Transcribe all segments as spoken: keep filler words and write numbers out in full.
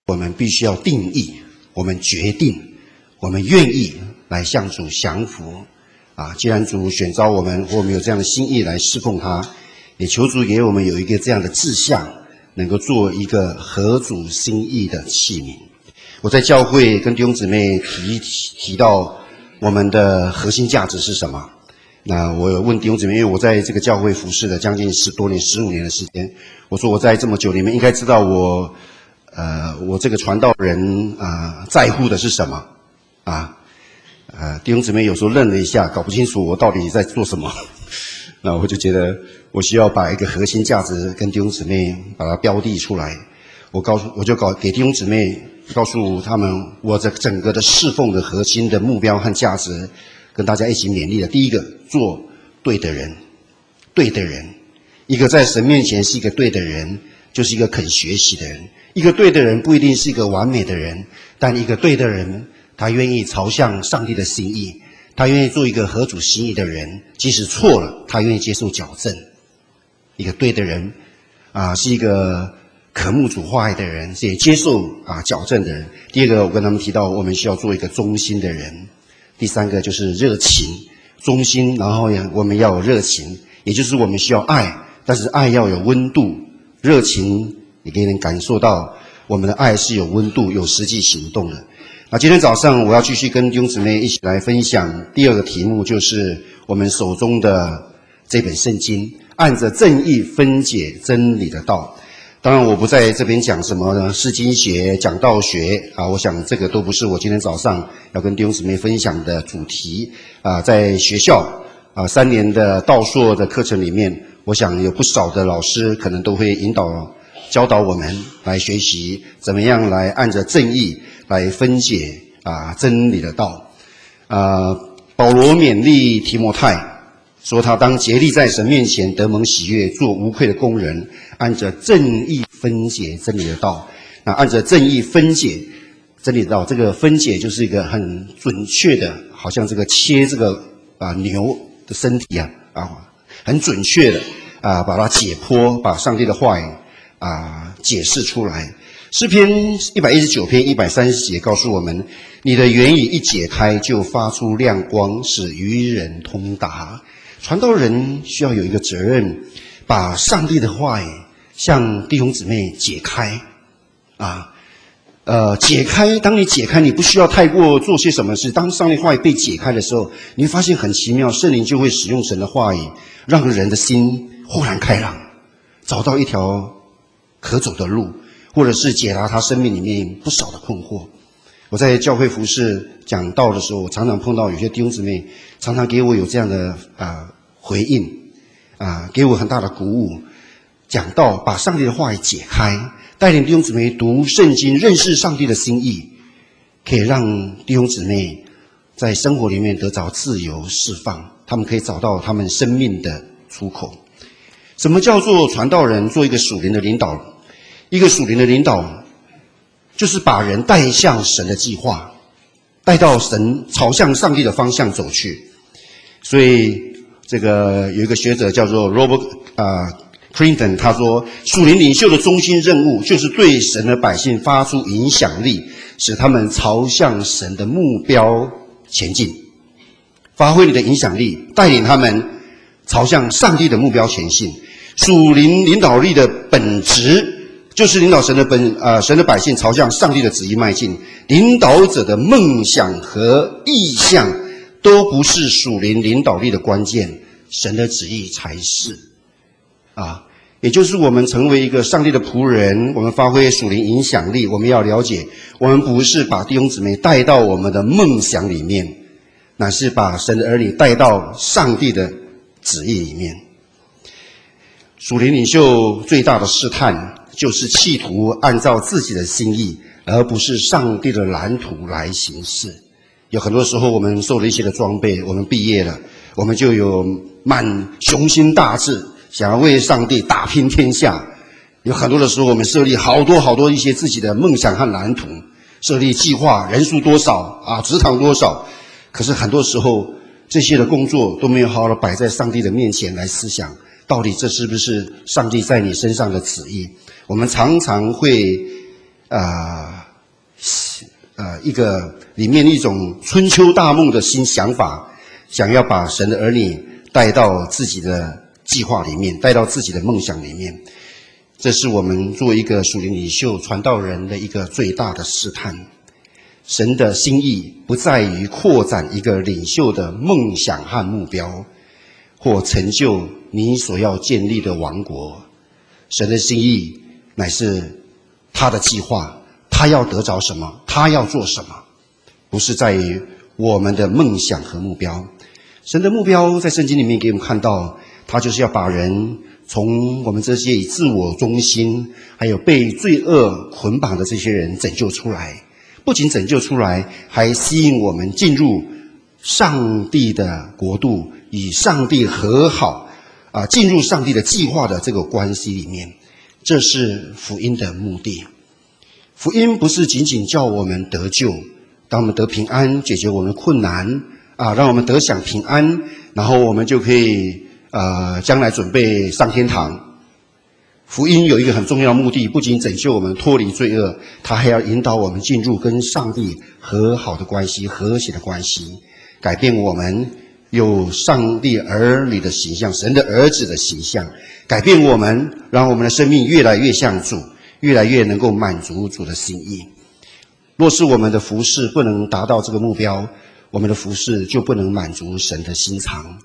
我们必须要定义，我们决定，我们愿意来向主降服。啊，既然主选召我们，我们有这样的心意来侍奉他，也求主给我们有一个这样的志向，能够做一个合主心意的器皿。我在教会跟弟兄姊妹提提到我们的核心价值是什么？那我有问弟兄姊妹，因为我在这个教会服侍了将近十多年、十五年的时间，我说我在这么久里面应该知道我，呃，我这个传道人啊、呃，在乎的是什么啊？呃，弟兄姊妹有时候愣了一下，搞不清楚我到底在做什么。那我就觉得我需要把一个核心价值跟弟兄姊妹把它标的出来。我告诉，我就搞给弟兄姊妹告诉他们，我这整个的侍奉的核心的目标和价值，跟大家一起勉励的。第一个，做对的人，对的人。一个在神面前是一个对的人，就是一个肯学习的人。一个对的人不一定是一个完美的人，但一个对的人，他愿意朝向上帝的心意，他愿意做一个合主心意的人，即使错了，他愿意接受矫正。一个对的人啊，是一个渴慕主话语的人，是也接受啊矫正的人。第二个，我跟他们提到，我们需要做一个忠心的人。第三个就是热情，忠心，然后我们要有热情，也就是我们需要爱，但是爱要有温度，热情也给人感受到我们的爱是有温度、有实际行动的。那今天早上我要继续跟弟兄姊妹一起来分享第二个题目，就是我们手中的这本圣经，按着正义分解真理的道。当然我不在这边讲什么呢释经学、讲道学啊，我想这个都不是我今天早上要跟弟兄姊妹分享的主题啊。在学校啊三年的道硕的课程里面，我想有不少的老师可能都会引导教导我们来学习怎么样来按着正义来分解啊真理的道。啊，保罗勉励提摩太说，他当竭力在神面前得蒙喜悦，做无愧的工人，按着正义分解真理的道。那按着正义分解真理的道，这个分解就是一个很准确的，好像这个切这个啊牛的身体啊啊，很准确的啊把它解剖，把上帝的话语啊解释出来。诗篇一百一十九篇一百三十节告诉我们，你的言语一解开，就发出亮光，使愚人通达。传道人需要有一个责任，把上帝的话语向弟兄姊妹解开啊，呃，解开。当你解开，你不需要太过做些什么事。当上帝话语被解开的时候，你会发现很奇妙，圣灵就会使用神的话语，让人的心豁然开朗，找到一条可走的路，或者是解答他生命里面不少的困惑。我在教会服事讲道的时候，我常常碰到有些弟兄姊妹常常给我有这样的啊、呃、回应啊、呃，给我很大的鼓舞。讲道把上帝的话语解开，带领弟兄姊妹读圣经，认识上帝的心意，可以让弟兄姊妹在生活里面得着自由释放，他们可以找到他们生命的出口。什么叫做传道人做一个属灵的领导？一个属灵的领导就是把人带向神的计划，带到神朝向上帝的方向走去。所以这个有一个学者叫做 Robert 啊、呃、Clinton， 他说属灵领袖的中心任务就是对神的百姓发出影响力，使他们朝向神的目标前进。发挥你的影响力，带领他们朝向上帝的目标前进。属灵领导力的本质就是领导神的本呃神的百姓朝向上帝的旨意迈进。领导者的梦想和意向都不是属灵领导力的关键，神的旨意才是。啊，也就是我们成为一个上帝的仆人，我们发挥属灵影响力，我们要了解，我们不是把弟兄姊妹带到我们的梦想里面，乃是把神的儿女带到上帝的旨意里面。属灵领袖最大的试探就是企图按照自己的心意，而不是上帝的蓝图来行事。有很多时候我们受了一些的装备，我们毕业了，我们就有满雄心大志，想要为上帝打拼天下。有很多的时候我们设立好多好多一些自己的梦想和蓝图，设立计划，人数多少啊，职场多少。可是很多时候这些的工作都没有好好的摆在上帝的面前来思想，到底这是不是上帝在你身上的旨意。我们常常会啊、呃、 呃一个里面一种春秋大梦的新想法，想要把神的儿女带到自己的计划里面，带到自己的梦想里面。这是我们做一个属灵领袖、传道人的一个最大的试探。神的心意不在于扩展一个领袖的梦想和目标，或成就你所要建立的王国。神的心意乃是他的计划，他要得着什么，他要做什么，不是在于我们的梦想和目标。神的目标在圣经里面给我们看到，他就是要把人从我们这些以自我中心还有被罪恶捆绑的这些人拯救出来，不仅拯救出来，还吸引我们进入上帝的国度，与上帝和好啊，进入上帝的计划的这个关系里面。这是福音的目的。福音不是仅仅叫我们得救，当我们得平安，解决我们的困难啊，让我们得享平安，然后我们就可以呃将来准备上天堂。福音有一个很重要的目的，不仅拯救我们脱离罪恶，它还要引导我们进入跟上帝和好的关系、和谐的关系，改变我们有上帝儿女的形象，神的儿子的形象，改变我们，让我们的生命越来越像主，越来越能够满足主的心意。若是我们的服事不能达到这个目标，我们的服事就不能满足神的心肠。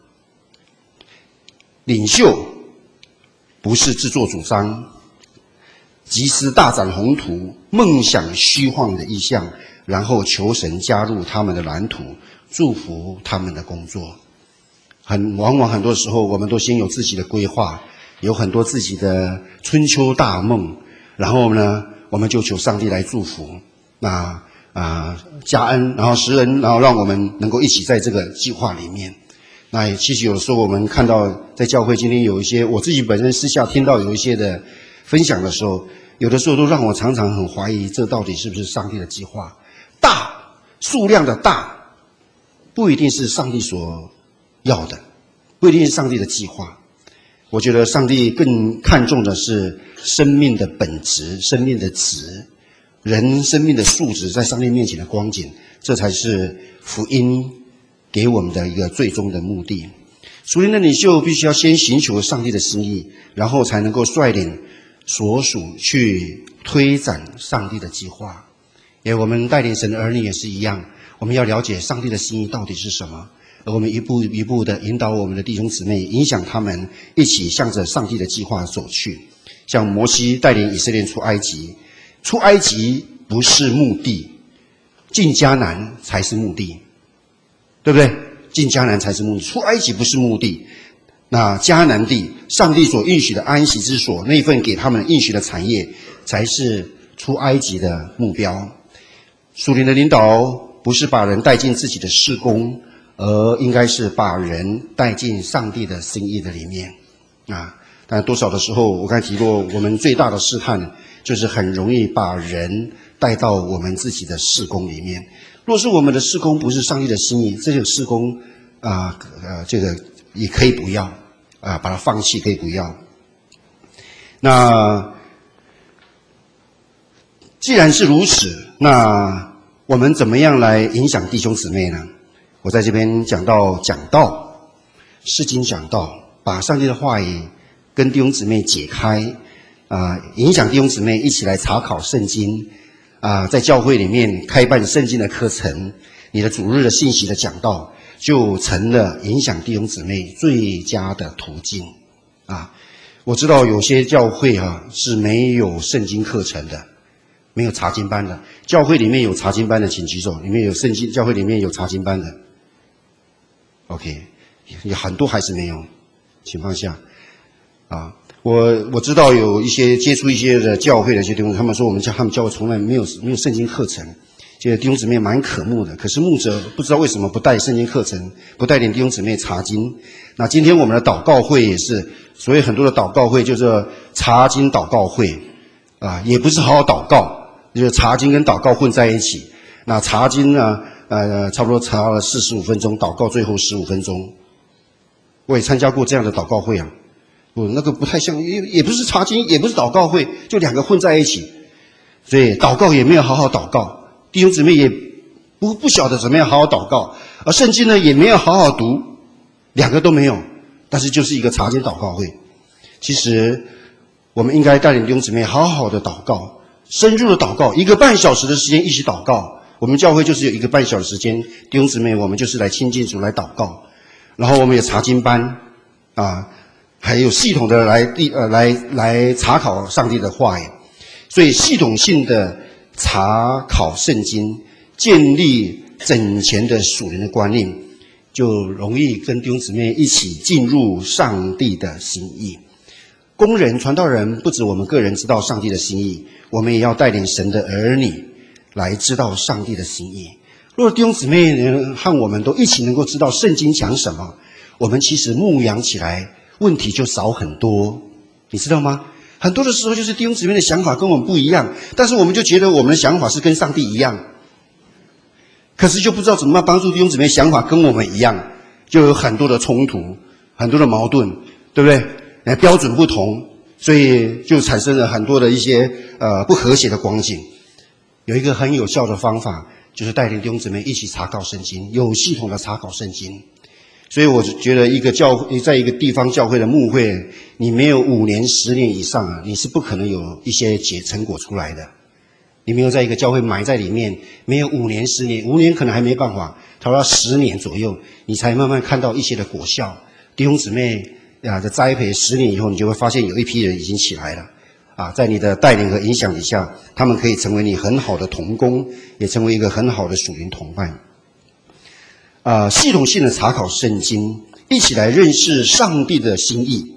领袖不是自作主张，集思大展宏图，梦想虚幻的意象，然后求神加入他们的蓝图，祝福他们的工作。很往往很多时候，我们都先有自己的规划，有很多自己的春秋大梦，然后呢，我们就求上帝来祝福，那啊加恩，然后施恩，然后让我们能够一起在这个计划里面。那其实有时候我们看到在教会今天有一些，我自己本身私下听到有一些的分享的时候，有的时候都让我常常很怀疑，这到底是不是上帝的计划？大数量的大，不一定是上帝所要的，不一定是上帝的计划。我觉得上帝更看重的是生命的本质，生命的质，人生命的素质在上帝面前的光景，这才是福音给我们的一个最终的目的。属灵的领袖必须要先寻求上帝的心意，然后才能够率领所属去推展上帝的计划。也我们带领神的儿女也是一样，我们要了解上帝的心意到底是什么，而我们一步一步的引导我们的弟兄姊妹，影响他们一起向着上帝的计划走去。像摩西带领以色列出埃及，出埃及不是目的，进迦南才是目的，对不对？进迦南才是目的，出埃及不是目的。那迦南地，上帝所应许的安息之所，那份给他们应许的产业，才是出埃及的目标。属灵的领导不是把人带进自己的事工，而应该是把人带进上帝的心意的里面啊。但多少的时候，我刚才提过，我们最大的试探就是很容易把人带到我们自己的事工里面。若是我们的事工不是上帝的心意，这个事工啊呃这个也可以不要啊，把它放弃，可以不要。那既然是如此，那我们怎么样来影响弟兄姊妹呢？我在这边讲到讲道，释经讲道，把上帝的话语跟弟兄姊妹解开啊，影响弟兄姊妹一起来查考圣经啊，在教会里面开办圣经的课程，你的主日的信息的讲道，就成了影响弟兄姊妹最佳的途径啊。我知道有些教会啊是没有圣经课程的，没有查经班的。教会里面有查经班的请举手，里面有圣经，教会里面有查经班的 OK， 有很多还是没有情况下啊。我我知道有一些接触一些的教会的一些弟兄，他们说我们教他们教会从来没有没有圣经课程，这个弟兄姊妹蛮渴慕的。可是牧者不知道为什么不带圣经课程，不带领弟兄姊妹查经。那今天我们的祷告会也是，所以很多的祷告会就是查经祷告会啊，也不是好好祷告，就是查经跟祷告混在一起。那查经呢，呃，差不多查了四十五分钟，祷告最后十五分钟。我也参加过这样的祷告会啊。不，那个不太像，也也不是查经，也不是祷告会，就两个混在一起。所以祷告也没有好好祷告弟兄姊妹也不不晓得怎么样好好祷告，而圣经呢也没有好好读，两个都没有，但是就是一个茶间祷告会。其实我们应该带领弟兄姊妹好好的祷告，深入的祷告，一个半小时的时间一起祷告。我们教会就是有一个半小时的时间，弟兄姊妹我们就是来亲近主来祷告，然后我们有查经班啊，还有系统的来呃来来查考上帝的话语，所以系统性的查考圣经，建立整全的属灵的观念，就容易跟弟兄姊妹一起进入上帝的心意。工人传道人不止我们个人知道上帝的心意，我们也要带领神的儿女来知道上帝的心意。若弟兄姊妹和我们都一起能够知道圣经讲什么，我们其实牧养起来问题就少很多，你知道吗？很多的时候就是弟兄姊妹的想法跟我们不一样，但是我们就觉得我们的想法是跟上帝一样，可是就不知道怎么样帮助弟兄姊妹想法跟我们一样，就有很多的冲突，很多的矛盾，对不对？标准不同，所以就产生了很多的一些呃不和谐的光景。有一个很有效的方法，就是带领弟兄姊妹一起查考圣经，有系统的查考圣经。所以我觉得一个教会，在一个地方教会的牧会，你没有五年十年以上啊，你是不可能有一些结成果出来的。你没有在一个教会埋在里面，没有五年十年，五年可能还没办法，逃到十年左右，你才慢慢看到一些的果效。弟兄姊妹啊的栽培，十年以后，你就会发现有一批人已经起来了啊，在你的带领和影响底下，他们可以成为你很好的同工，也成为一个很好的属灵同伴。啊，系统性的查考圣经，一起来认识上帝的心意，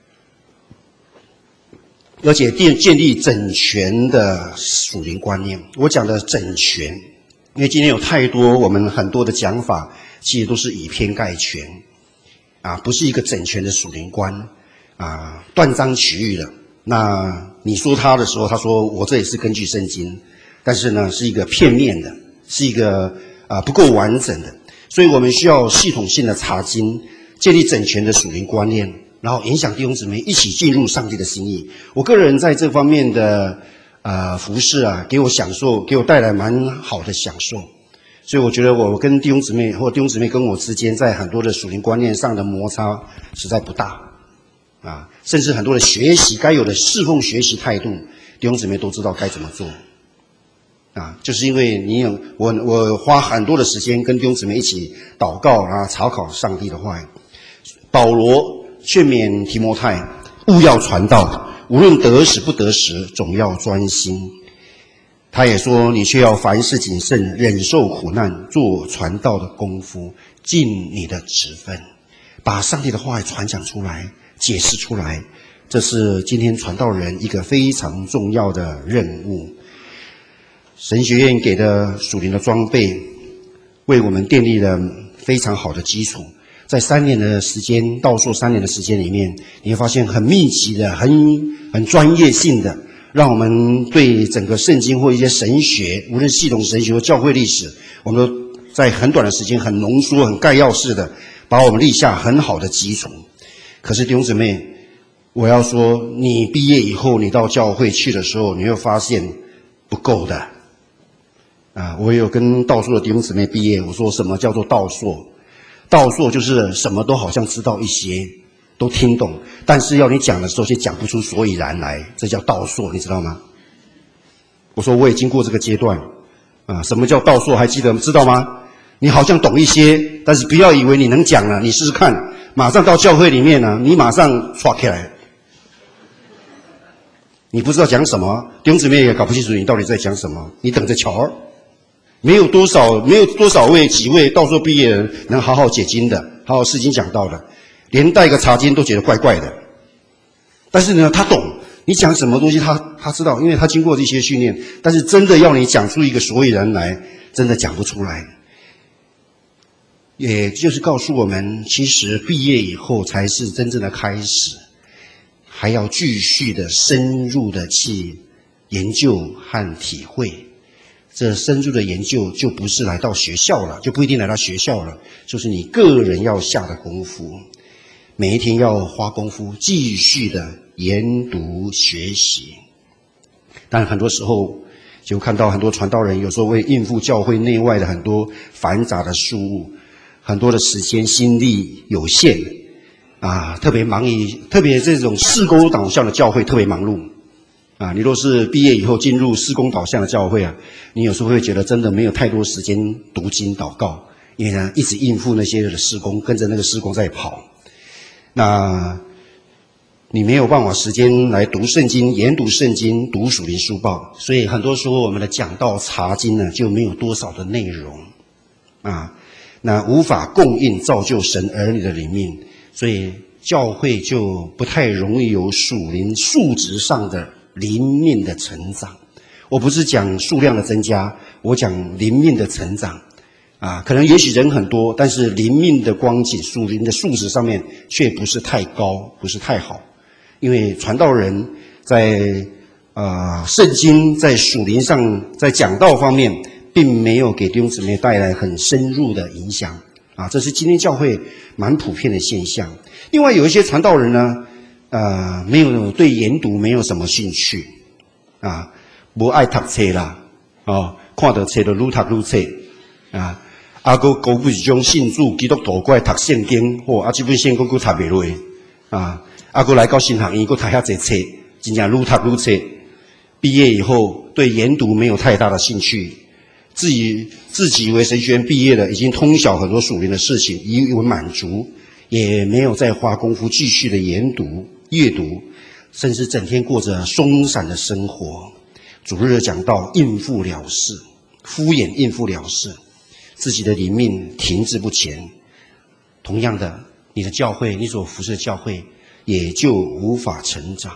而且建立整全的属灵观念。我讲的整全，因为今天有太多我们很多的讲法，其实都是以偏概全啊，不是一个整全的属灵观啊，断章取义的。那你说他的时候，他说我这也是根据圣经，但是呢是一个片面的，是一个啊不够完整的。所以我们需要系统性的查经，建立整全的属灵观念，然后影响弟兄姊妹一起进入上帝的心意。我个人在这方面的呃服事啊，给我享受，给我带来蛮好的享受。所以我觉得我跟弟兄姊妹或弟兄姊妹跟我之间，在很多的属灵观念上的摩擦实在不大啊，甚至很多的学习该有的侍奉学习态度，弟兄姊妹都知道该怎么做。啊，就是因为你有我，我花很多的时间跟弟兄姊妹一起祷告啊，查考上帝的话语。保罗劝勉提摩太，务要传道，无论得时不得时，总要专心。他也说，你却要凡事谨慎，忍受苦难，做传道的功夫，尽你的职分，把上帝的话语传讲出来，解释出来。这是今天传道人一个非常重要的任务。神学院给的属灵的装备，为我们奠定了非常好的基础。在三年的时间，道硕三年的时间里面，你会发现很密集的、很很专业性的，让我们对整个圣经或一些神学，无论系统神学或教会历史，我们都在很短的时间、很浓缩、很概要式的，把我们立下很好的基础。可是弟兄姊妹，我要说，你毕业以后，你到教会去的时候，你会发现不够的。啊，我有跟道硕的弟兄姊妹毕业，我说什么叫做道硕？道硕就是什么都好像知道一些，都听懂，但是要你讲的时候却讲不出所以然来，这叫道硕，你知道吗？我说我也经过这个阶段啊，什么叫道硕还记得知道吗？你好像懂一些，但是不要以为你能讲了，你试试看，马上到教会里面呢，你马上刷起来，你不知道讲什么，弟兄姊妹也搞不清楚你到底在讲什么，你等着瞧。没有多少，没有多少位几位道硕毕业人能好好解经的，好好释经讲道的，连带个查经都觉得怪怪的。但是呢，他懂你讲什么东西他，他他知道，因为他经过这些训练。但是真的要你讲出一个所以然来，真的讲不出来。也就是告诉我们，其实毕业以后才是真正的开始，还要继续的深入的去研究和体会。这深入的研究就不是来到学校了，就不一定来到学校了，就是你个人要下的功夫，每一天要花功夫继续的研读学习。但很多时候就看到很多传道人有时候为应付教会内外的很多繁杂的事务，很多的时间心力有限啊，特别忙于特别这种事工导向的教会特别忙碌啊。你若是毕业以后进入事工导向的教会啊，你有时候会觉得真的没有太多时间读经祷告，因为呢一直应付那些的事工，跟着那个事工在跑，那你没有办法时间来读圣经、研读圣经、读属灵书报，所以很多时候我们的讲道查经呢就没有多少的内容啊，那无法供应造就神儿女的灵命，所以教会就不太容易有属灵数值上的灵命的成长。我不是讲数量的增加，我讲灵命的成长啊，可能也许人很多，但是灵命的光景、属灵的数值上面却不是太高，不是太好。因为传道人在呃圣经在属灵上在讲道方面并没有给弟兄姊妹带来很深入的影响啊，这是今天教会蛮普遍的现象。另外有一些传道人呢呃没有对研读没有什么兴趣啊，不爱读册啦哦，看到册就愈读愈册啊，啊个搞不是种信主基督徒过来读圣经，或啊这本圣经佫读袂落啊。啊，过来到新学院，佫读遐济册，真正愈读愈册。毕业以后，对研读没有太大的兴趣，自己自己以为神学院毕业了，已经通晓很多属灵的事情，以为满足，也没有再花功夫继续的研读、阅读，甚至整天过着松散的生活。主日讲道应付了事，敷衍应付了事，自己的灵命停滞不前。同样的，你的教会，你所服侍的教会，也就无法成长。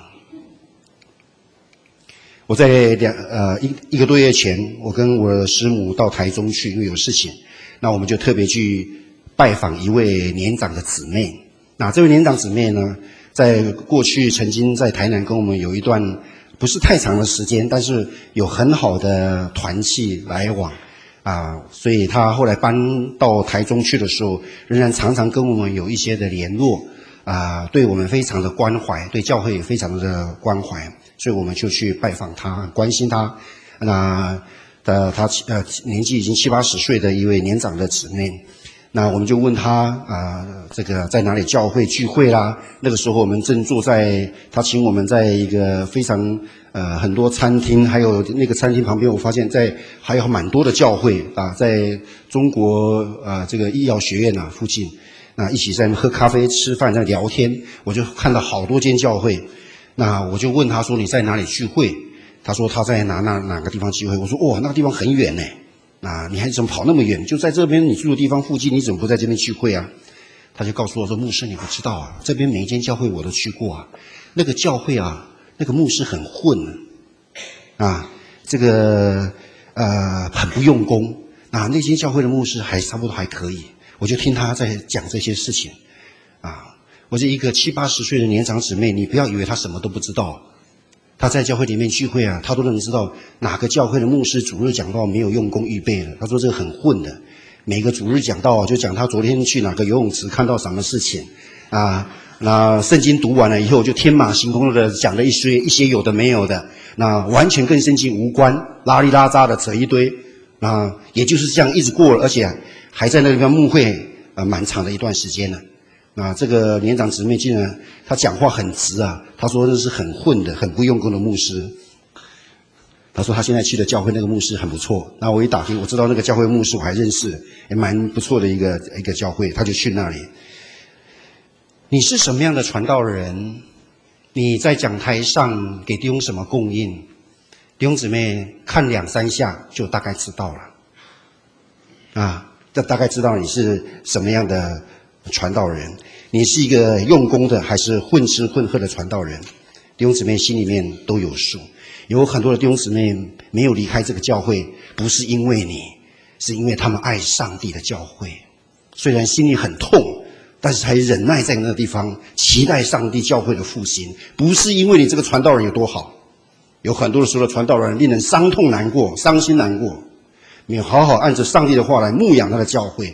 我在两呃一一个多月前，我跟我的师母到台中去，因为有事情，那我们就特别去拜访一位年长的姊妹。那这位年长姊妹呢，在过去曾经在台南跟我们有一段不是太长的时间，但是有很好的团契来往啊，所以她后来搬到台中去的时候，仍然常常跟我们有一些的联络。啊，对我们非常的关怀，对教会也非常的关怀，所以我们就去拜访他，关心他。那呃，他呃年纪已经七八十岁的一位年长的姊妹，那我们就问他啊、呃，这个在哪里教会聚会啦？那个时候我们正坐在，他请我们在一个非常呃很多餐厅，还有那个餐厅旁边，我发现在还有蛮多的教会啊，在中国呃这个医药学院啊附近。那一起在那喝咖啡、吃饭、在聊天，我就看到好多间教会。那我就问他说：“你在哪里聚会？”他说他在哪哪哪个地方聚会。我说：“哦，那个地方很远呢，啊，你还怎么跑那么远？就在这边你住的地方附近，你怎么不在这边聚会啊？”他就告诉我说：“牧师，你不知道啊，这边每一间教会我都去过啊。那个教会啊，那个牧师很混啊，这个呃很不用功啊。那间教会的牧师还差不多还可以。”我就听他在讲这些事情，啊，我是一个七八十岁的年长姊妹，你不要以为他什么都不知道，他在教会里面聚会啊，他都能知道哪个教会的牧师主日讲道没有用功预备了。他说这个很混的，每个主日讲道就讲他昨天去哪个游泳池看到什么事情，啊，那圣经读完了以后就天马行空的讲了一些一些有的没有的，那完全跟圣经无关，拉里拉扎的扯一堆，啊，也就是这样一直过了，而且还在那个地方牧会呃蛮长的一段时间了。啊，这个年长姊妹竟然他讲话很直啊，他说这是很混的、很不用功的牧师。他说他现在去的教会那个牧师很不错。那我一打听，我知道那个教会牧师我还认识，也蛮不错的一个一个教会，他就去那里。你是什么样的传道人？你在讲台上给弟兄什么供应？弟兄姊妹看两三下就大概知道了。啊，这大概知道你是什么样的传道人，你是一个用功的还是混吃混喝的传道人？弟兄姊妹心里面都有数。有很多的弟兄姊妹没有离开这个教会，不是因为你，是因为他们爱上帝的教会。虽然心里很痛，但是还忍耐在那个地方，期待上帝教会的复兴。不是因为你这个传道人有多好，有很多的时候的传道人令人伤痛难过、伤心难过，没有好好按着上帝的话来牧养他的教会。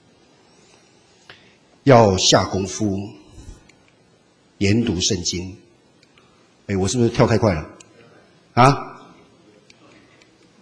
要下功夫研读圣经。哎，我是不是跳太快了？啊？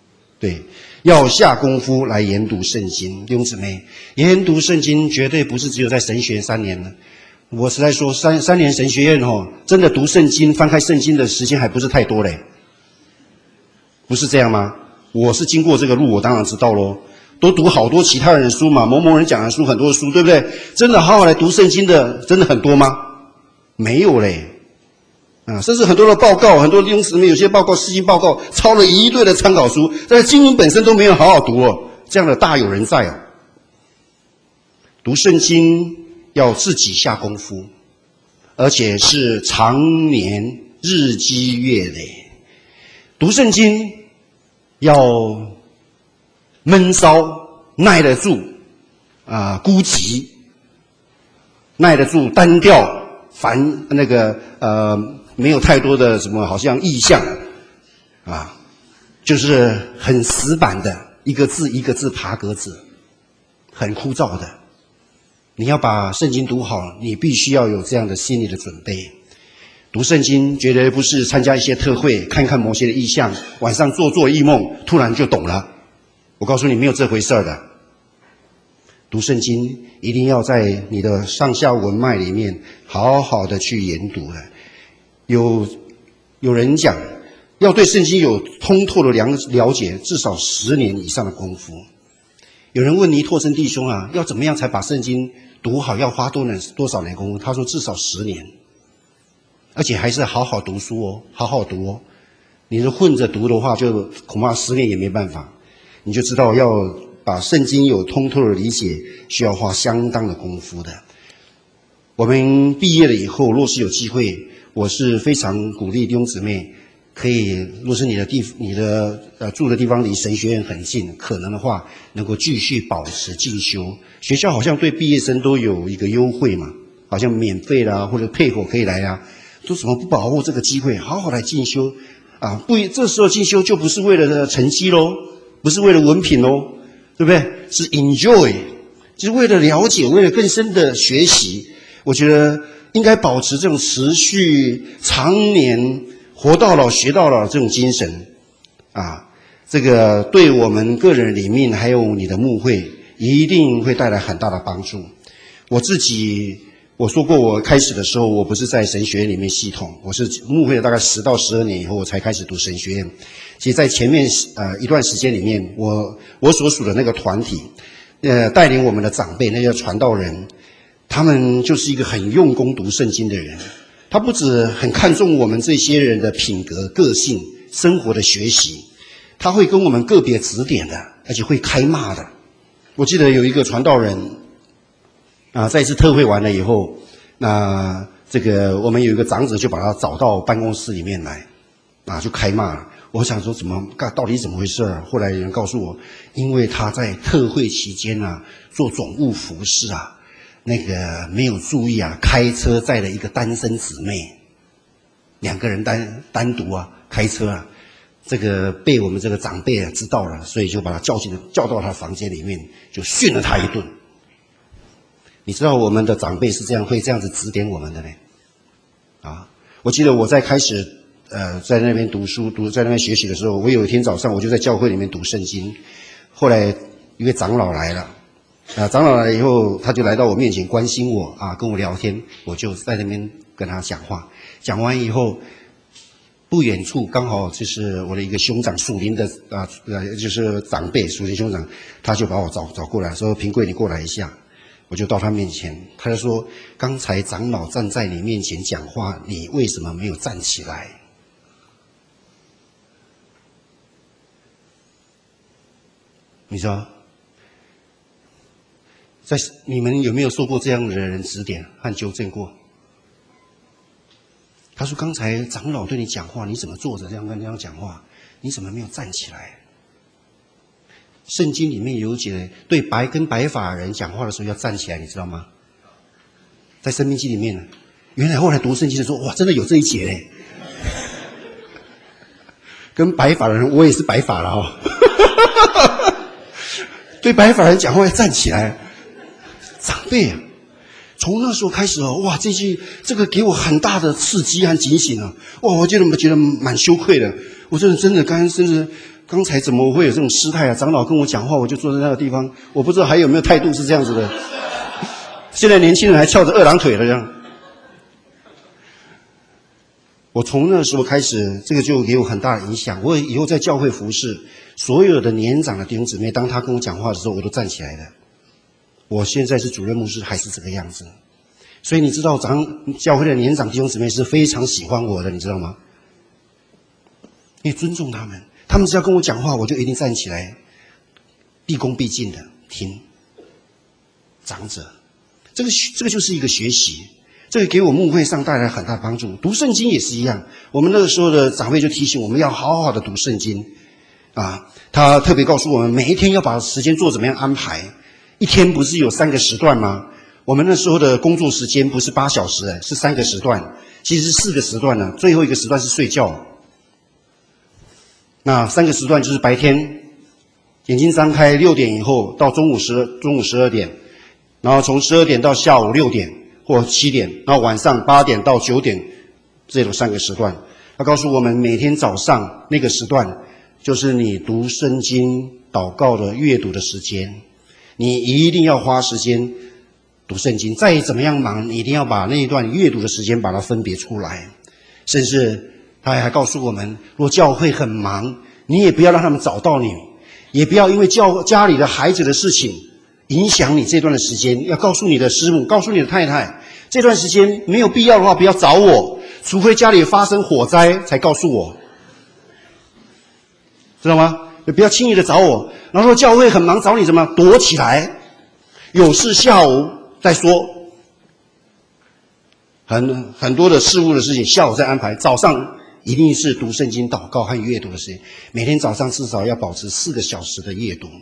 对，要下功夫来研读圣经。弟兄姊妹，研读圣经绝对不是只有在神学院三年了。我实在说，三三年神学院哦，真的读圣经、翻开圣经的时间还不是太多嘞，不是这样吗？我是经过这个路，我当然知道咯。都读好多其他人的书嘛，某某人讲的书，很多的书，对不对？真的好好来读圣经的，真的很多吗？没有嘞。啊，甚至很多的报告，很多弟兄姊妹有些报告、诗经报告，抄了一堆的参考书，但是经文本身都没有好好读哦，这样的大有人在哦。读圣经要自己下功夫，而且是常年日积月累。读圣经要闷烧，耐得住啊、呃、孤寂，耐得住单调，烦那个呃。没有太多的什么好像意象啊，就是很死板的一个字一个字爬格子，很枯燥的。你要把圣经读好，你必须要有这样的心理的准备。读圣经绝对不是参加一些特会，看看某些的意象，晚上做做异梦，突然就懂了。我告诉你，没有这回事的。读圣经一定要在你的上下文脉里面好好的去研读的。有有人讲，要对圣经有通透的了解，至少十年以上的功夫。有人问尼拓生弟兄啊，要怎么样才把圣经读好？要花多年多少年功夫？他说至少十年，而且还是好好读书哦，好好读哦。你是混着读的话，就恐怕十年也没办法。你就知道要把圣经有通透的理解，需要花相当的功夫的。我们毕业了以后，若是有机会，我是非常鼓励弟兄姊妹，可以，若是你的地你的呃住的地方离神学院很近，可能的话能够继续保持进修。学校好像对毕业生都有一个优惠嘛，好像免费啦，或者配伙可以来啊，说怎么不把握这个机会，好好来进修啊？不，这时候进修就不是为了成绩咯，不是为了文凭咯，对不对？是 enjoy， 就是为了了解，为了更深的学习。我觉得应该保持这种持续常年活到老学到老这种精神啊，这个对我们个人里面还有你的牧会一定会带来很大的帮助。我自己我说过，我开始的时候我不是在神学院里面系统，我是牧会了大概十到十二年以后我才开始读神学院。其实在前面呃一段时间里面，我我所属的那个团体呃带领我们的长辈那些传道人，他们就是一个很用功读圣经的人。他不只很看重我们这些人的品格、个性、生活的学习，他会跟我们个别指点的，而且会开骂的。我记得有一个传道人啊，在一次特会完了以后，那这个我们有一个长者就把他找到办公室里面来，啊，就开骂了。我想说怎么到底怎么回事啊？后来有人告诉我，因为他在特会期间啊，做总务服侍啊，那个没有注意啊，开车载了一个单身姊妹，两个人单单独啊开车啊，这个被我们这个长辈啊知道了，所以就把他叫进叫到他房间里面，就训了他一顿。你知道我们的长辈是这样会这样子指点我们的呢？啊，我记得我在开始呃在那边读书读在那边学习的时候，我有一天早上我就在教会里面读圣经，后来一位长老来了。啊，长老来以后，他就来到我面前关心我啊，跟我聊天，我就在那边跟他讲话。讲完以后，不远处刚好就是我的一个兄长，属灵的啊呃，就是长辈，属灵兄长，他就把我找找过来，说：“平贵，你过来一下。”我就到他面前，他就说：“刚才长老站在你面前讲话，你为什么没有站起来？”你说？在你们有没有受过这样的人指点和纠正过？他说：“刚才长老对你讲话，你怎么坐着这样跟这样讲话？你怎么没有站起来？”圣经里面有写，对白跟白发人讲话的时候要站起来，你知道吗？在申命记里面呢，原来后来读圣经的时候，哇，真的有这一节嘞。跟白发人，我也是白发了哦。对白发人讲话要站起来。长辈啊，从那时候开始哦，哇，这句这个给我很大的刺激和警醒啊！哇，我觉得我觉得蛮羞愧的。我真的真的刚刚甚至刚才怎么会有这种失态啊？长老跟我讲话，我就坐在那个地方，我不知道还有没有态度是这样子的。现在年轻人还翘着二郎腿了这样。我从那时候开始，这个就给我很大的影响。我以后在教会服侍，所有的年长的弟兄姊妹，当他跟我讲话的时候，我都站起来的。我现在是主任牧师，还是这个样子。所以你知道，长教会的年长弟兄姊妹是非常喜欢我的，你知道吗？因为尊重他们。他们只要跟我讲话，我就一定站起来，毕恭毕敬的听长者。这个这个就是一个学习，这个给我牧会上带来很大帮助。读圣经也是一样，我们那个时候的长辈就提醒我们要好好的读圣经啊。他特别告诉我们，每一天要把时间做怎么样安排。一天不是有三个时段吗？我们那时候的工作时间不是八小时，是三个时段，其实是四个时段呢。最后一个时段是睡觉。那三个时段就是白天眼睛张开六点以后到中午十中午十二点，然后从十二点到下午六点或七点，然后晚上八点到九点，这种三个时段。他告诉我们，每天早上那个时段就是你读圣经、祷告的阅读的时间，你一定要花时间读圣经。再怎么样忙，你一定要把那一段阅读的时间把它分别出来。甚至他还告诉我们，若教会很忙，你也不要让他们找到你，也不要因为教家里的孩子的事情影响你这段的时间。要告诉你的师母，告诉你的太太，这段时间没有必要的话不要找我，除非家里发生火灾才告诉我，知道吗？也不要轻易的找我。然后说教会很忙找你怎么躲起来，有事下午再说。很很多的事务的事情下午再安排，早上一定是读圣经、祷告和阅读的时间。每天早上至少要保持四个小时的阅读。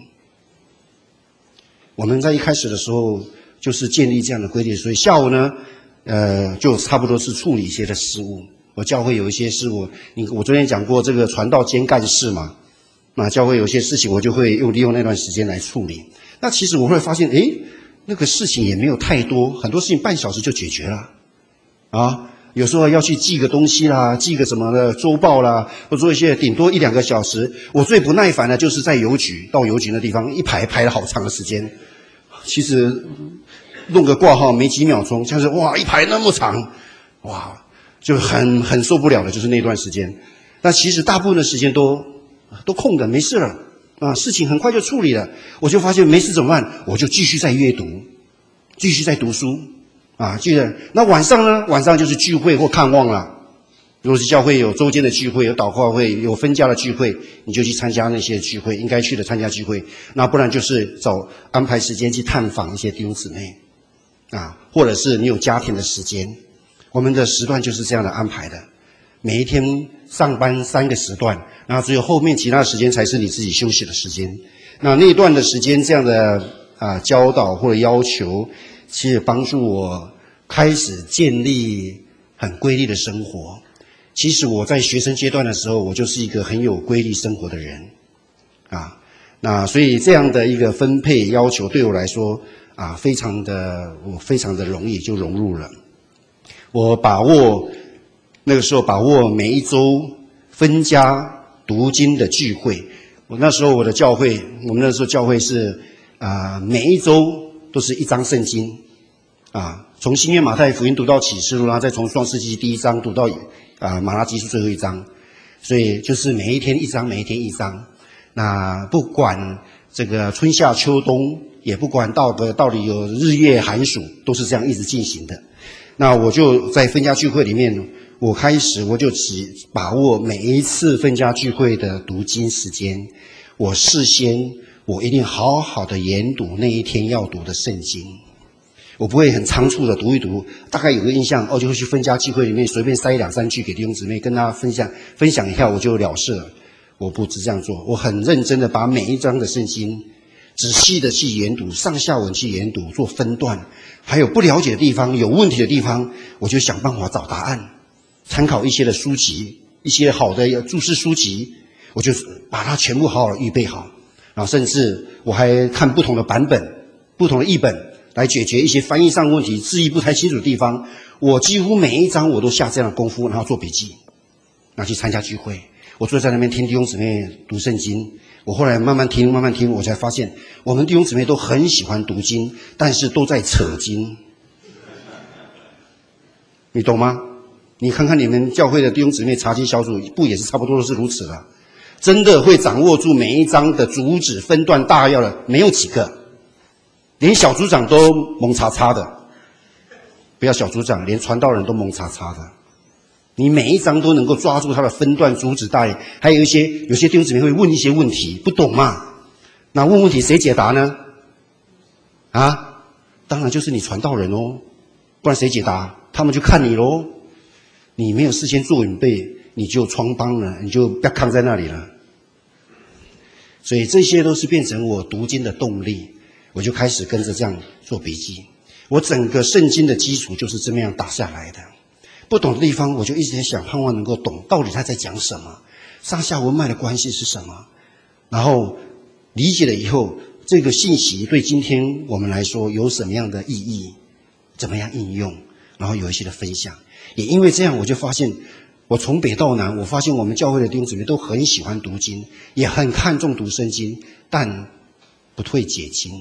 我们在一开始的时候就是建立这样的规定，所以下午呢，呃，就差不多是处理一些的事务。我教会有一些事务，你我昨天讲过这个传道兼干事嘛，那教会有些事情我就会用利用那段时间来处理。那其实我会发现，诶，那个事情也没有太多，很多事情半小时就解决了。啊，有时候要去寄个东西啦，寄个什么的周报啦，或做一些顶多一两个小时。我最不耐烦的就是在邮局，到邮局的地方一排排了好长的时间。其实弄个挂号没几秒钟，像是哇一排那么长，哇就很很受不了的，就是那段时间。但其实大部分的时间都都空的，没事了啊，事情很快就处理了。我就发现没事怎么办？我就继续在阅读，继续在读书。啊，记得那晚上呢？晚上就是聚会或看望了。如果是教会有周间的聚会、有祷告会、有分家的聚会，你就去参加那些聚会，应该去的参加聚会。那不然就是找安排时间去探访一些弟兄姊妹，啊，或者是你有家庭的时间。我们的时段就是这样的安排的。每一天上班三个时段，然后只有后面其他的时间才是你自己休息的时间。那那一段的时间这样的啊教导或者要求，其实帮助我开始建立很规律的生活。其实我在学生阶段的时候，我就是一个很有规律生活的人啊。那所以这样的一个分配要求对我来说啊，非常的我非常的容易就融入了。我把握那个时候把握每一周分家读经的聚会。我那时候我的教会，我们那时候教会是啊，每一周都是一章圣经啊，从新约马太福音读到启示录，然后再从创世纪第一章读到啊马拉基书最后一章，所以就是每一天一章，每一天一章。那不管这个春夏秋冬，也不管到个到底有日月寒暑，都是这样一直进行的。那我就在分家聚会里面，我开始我就只把握每一次分家聚会的读经时间，我事先我一定好好的研读那一天要读的圣经。我不会很仓促的读一读，大概有个印象，哦，就会去分家聚会里面随便塞两三句给弟兄姊妹，跟他分享分享一下，我就了事了。我不只这样做，我很认真的把每一章的圣经仔细的去研读，上下文去研读，做分段，还有不了解的地方、有问题的地方，我就想办法找答案，参考一些的书籍，一些好的注释书籍，我就把它全部好好的预备好，然后甚至我还看不同的版本、不同的译本来解决一些翻译上问题、字义不太清楚的地方。我几乎每一章我都下这样的功夫，然后做笔记，然后去参加聚会。 我坐在那边听弟兄姊妹读圣经。我后来慢慢听慢慢听，我才发现我们弟兄姊妹都很喜欢读经，但是都在扯经。你懂吗？你看看你们教会的弟兄姊妹查经小组，不也是差不多都是如此的？真的会掌握住每一章的主旨分段大要的没有几个，连小组长都蒙查查的。不要小组长，连传道人都蒙查查的。你每一章都能够抓住它的分段主旨大意，还有一些有些弟兄姊妹会问一些问题，不懂嘛？那问问题谁解答呢？啊，当然就是你传道人哦，不然谁解答？他们就看你咯。你没有事先做准备，你就穿帮了，你就不要扛在那里了。所以这些都是变成我读经的动力，我就开始跟着这样做笔记。我整个圣经的基础就是这么样打下来的。不懂的地方，我就一直在想，盼望能够懂到底他在讲什么，上下文脉的关系是什么。然后理解了以后，这个信息对今天我们来说有什么样的意义，怎么样应用，然后有一些的分享。也因为这样，我就发现，我从北到南，我发现我们教会的弟兄姊妹都很喜欢读经，也很看重读圣经，但不会解经。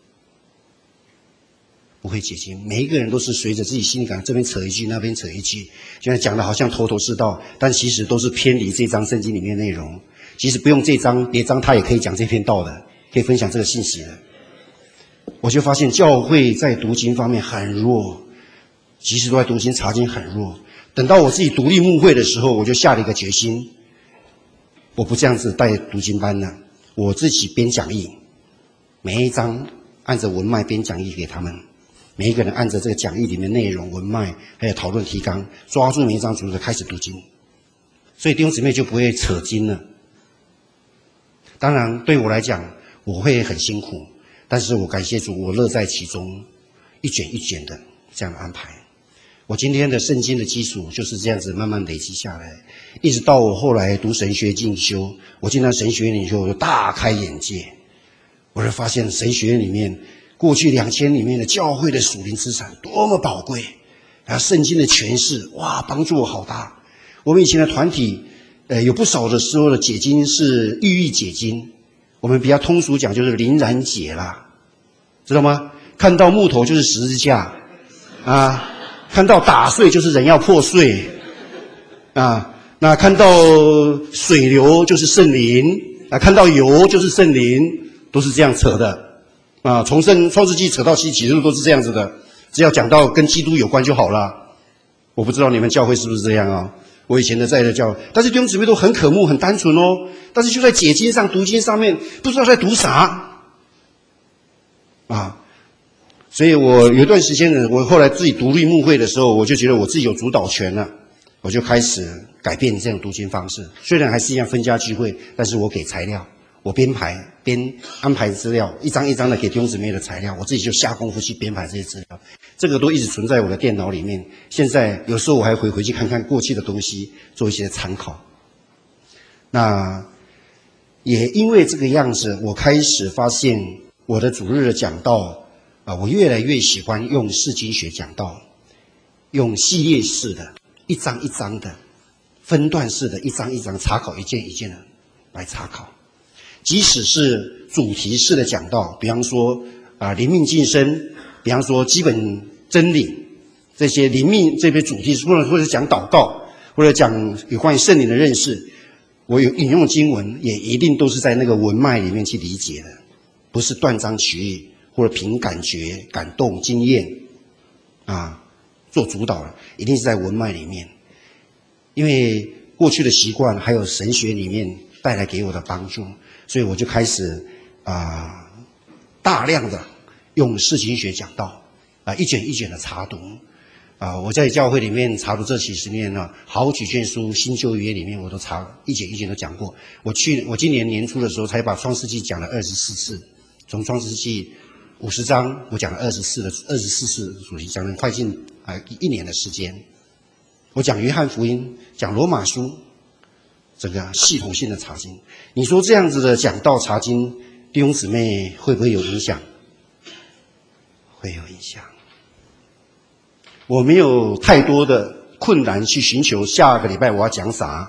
不会解经，每一个人都是随着自己心里感，这边扯一句，那边扯一句，现在讲的好像头头是道，但其实都是偏离这章圣经里面的内容。其实不用这章，别章他也可以讲这篇道的，可以分享这个信息的。我就发现教会在读经方面很弱，即使都在读经查经很弱。等到我自己独立牧会的时候，我就下了一个决心，我不这样子带读经班了，我自己编讲义，每一章按着文脉编讲义给他们。每一个人按着这个讲义里面内容、文脉，还有讨论提纲，抓住每一章主旨开始读经，所以弟兄姊妹就不会扯经了。当然，对我来讲，我会很辛苦，但是我感谢主，我乐在其中，一卷一卷的这样的安排。我今天的圣经的基础就是这样子慢慢累积下来，一直到我后来读神学进修，我进到神学院里就大开眼界，我就发现神学院里面。过去两千里面的教会的属灵资产多么宝贵，然后圣经的诠释，哇，帮助我好大。我们以前的团体，呃，有不少的时候的解经是寓意解经，我们比较通俗讲就是灵然解啦，知道吗？看到木头就是十字架，啊，看到打碎就是人要破碎，啊，那看到水流就是圣灵，啊，看到油就是圣灵，都是这样扯的。啊，从圣创世纪扯到西启示录都是这样子的，只要讲到跟基督有关就好了。我不知道你们教会是不是这样啊？我以前的在的教，但是弟兄姊妹都很渴慕、很单纯哦。但是就在解经上、读经上面，不知道在读啥啊。所以我有一段时间呢，我后来自己独立牧会的时候，我就觉得我自己有主导权了，我就开始改变这种读经方式。虽然还是一样分家聚会，但是我给材料。我编排编安排资料，一张一张的给弟兄姊妹的材料，我自己就下功夫去编排这些资料，这个都一直存在我的电脑里面。现在有时候我还会回去看看过去的东西，做一些参考。那也因为这个样子，我开始发现我的主日的讲道啊，我越来越喜欢用释经学讲道，用系列式的，一章一章的，分段式的，一章一章查考一件一件的来查考。即使是主题式的讲道，比方说啊灵命晋升，比方说基本真理，这些灵命这些主题，或者或者讲祷告，或者讲有关于圣灵的认识，我有引用经文，也一定都是在那个文脉里面去理解的，不是断章取义或者凭感觉、感动、经验啊做主导的，一定是在文脉里面。因为过去的习惯还有神学里面带来给我的帮助。所以我就开始啊、呃，大量的用释经学讲道啊、呃，一卷一卷的查读啊、呃。我在教会里面查读这几十年了，好几卷书新旧约里面我都查一卷一卷都讲过。我去我今年年初的时候才把创世纪讲了二十四次，从创世纪五十章我讲了二十四的二十四次主题，讲了快近啊、呃、一年的时间。我讲约翰福音，讲罗马书。整个系统性的查经，你说这样子的讲道查经，弟兄姊妹会不会有影响？会有影响。我没有太多的困难去寻求下个礼拜我要讲啥，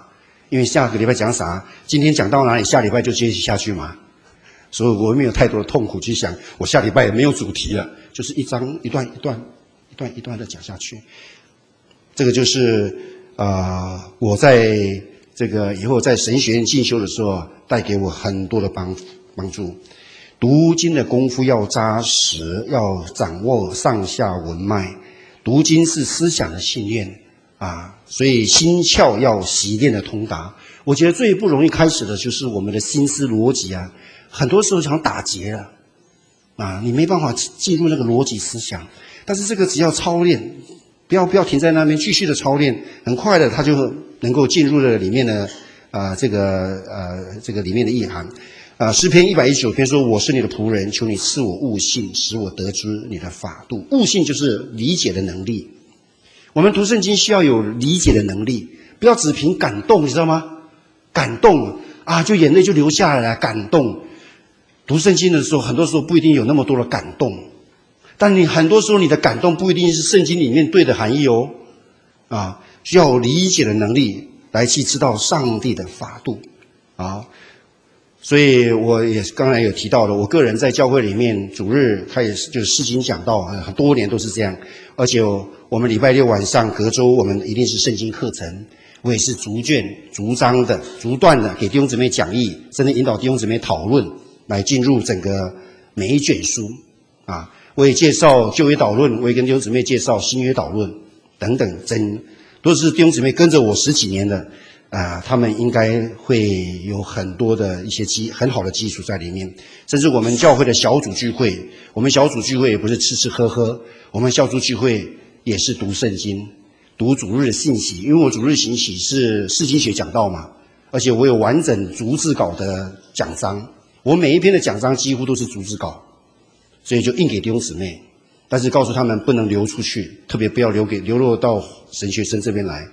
因为下个礼拜讲啥，今天讲到哪里，下礼拜就接下去嘛。所以我没有太多的痛苦去想，我下礼拜也没有主题了，就是一章一段一段一段一段的讲下去。这个就是啊、呃，我在这个以后在神学院进修的时候，带给我很多的帮帮助。读经的功夫要扎实，要掌握上下文脉。读经是思想的训练啊，所以心窍要习练的通达。我觉得最不容易开始的就是我们的心思逻辑啊，很多时候想打结了啊，你没办法进入那个逻辑思想。但是这个只要操练，不要不要停在那边，继续的操练，很快的他就能够进入了里面的啊、呃、这个呃这个里面的意涵。啊，诗篇一百一十九篇说：“我是你的仆人，求你赐我悟性，使我得知你的法度。”悟性就是理解的能力。我们读圣经需要有理解的能力，不要只凭感动，你知道吗？感动啊，就眼泪就流下来了。感动，读圣经的时候，很多时候不一定有那么多的感动，但你很多时候你的感动不一定是圣经里面对的含义哦。啊，需要有理解的能力来去知道上帝的法度啊。所以我也刚才有提到了，我个人在教会里面主日开始就是释经讲道，很多年都是这样。而且我们礼拜六晚上隔周我们一定是圣经课程，我也是逐卷逐章的逐段的给弟兄姊妹讲义，甚至引导弟兄姊妹讨论，来进入整个每一卷书啊。我也介绍旧约导论，我也跟弟兄姊妹介绍新约导论等等，真都是弟兄姊妹跟着我十几年的。啊、呃，他们应该会有很多的一些基很好的基础在里面，甚至我们教会的小组聚会，我们小组聚会也不是吃吃喝喝，我们小组聚会也是读圣经，读主日的信息，因为我主日信息是释经学讲道嘛，而且我有完整逐字稿的讲章，我每一篇的讲章几乎都是逐字稿，所以就印给弟兄姊妹，但是告诉他们不能流出去，特别不要流给流落到神学生这边来。